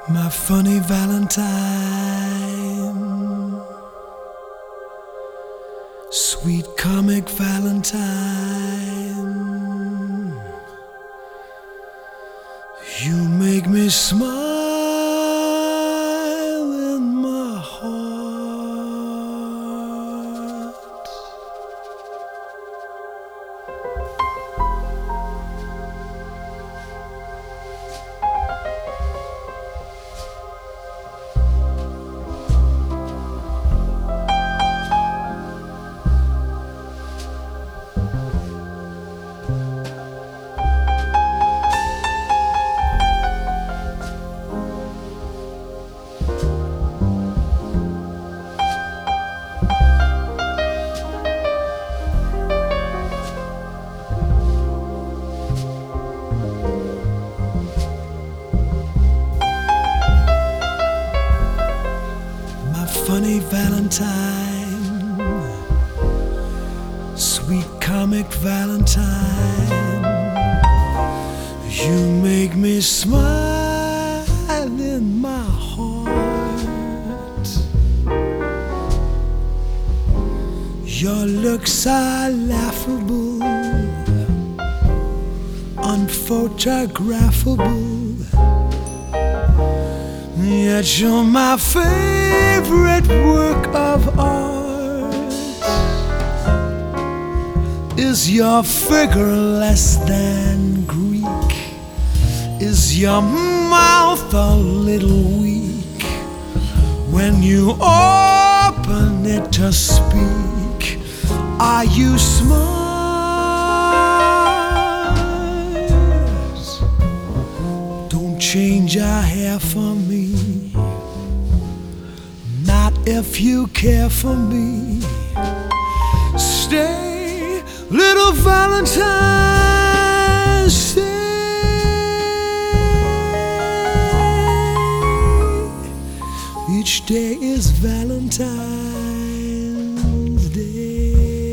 My funny Valentine, sweet comic Valentine, you make me smile in my heart. Funny Valentine, sweet comic Valentine, you make me smile in my heart. Your looks are laughable, unphotographable, yet you're my favorite work of art. Is your figure less than Greek? Is your mouth a little weak when you open it to speak? Are you smart? Don't change your hair for me, not if you care for me. Stay, little Valentine, stay. Each day is Valentine's Day.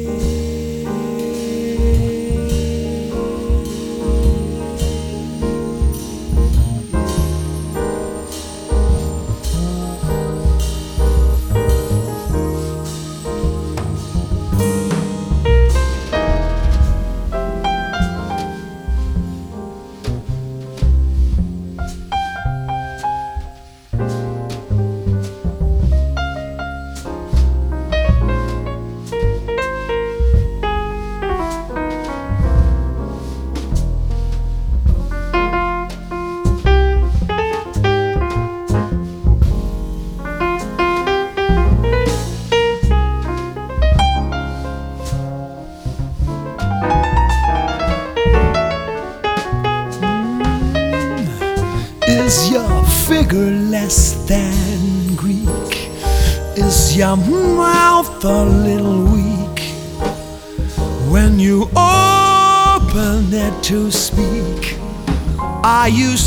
Is your figure less than Greek? Is your mouth a little weak when you open it to speak? Are you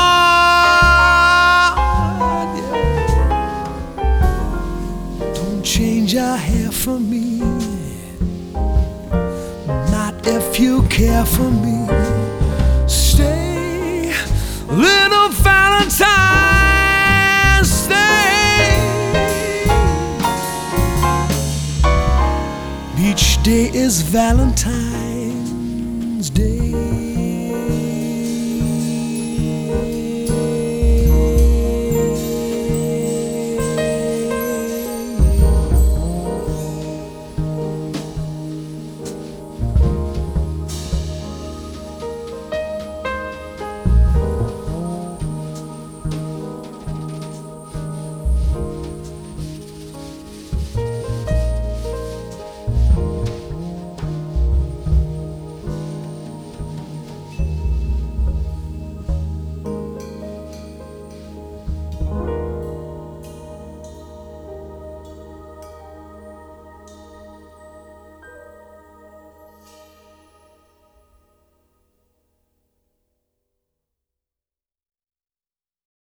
smart? Yeah. Don't change your hair for me, not if you care for me. Stay, little Valentine, stay. Each day is Valentine's Day.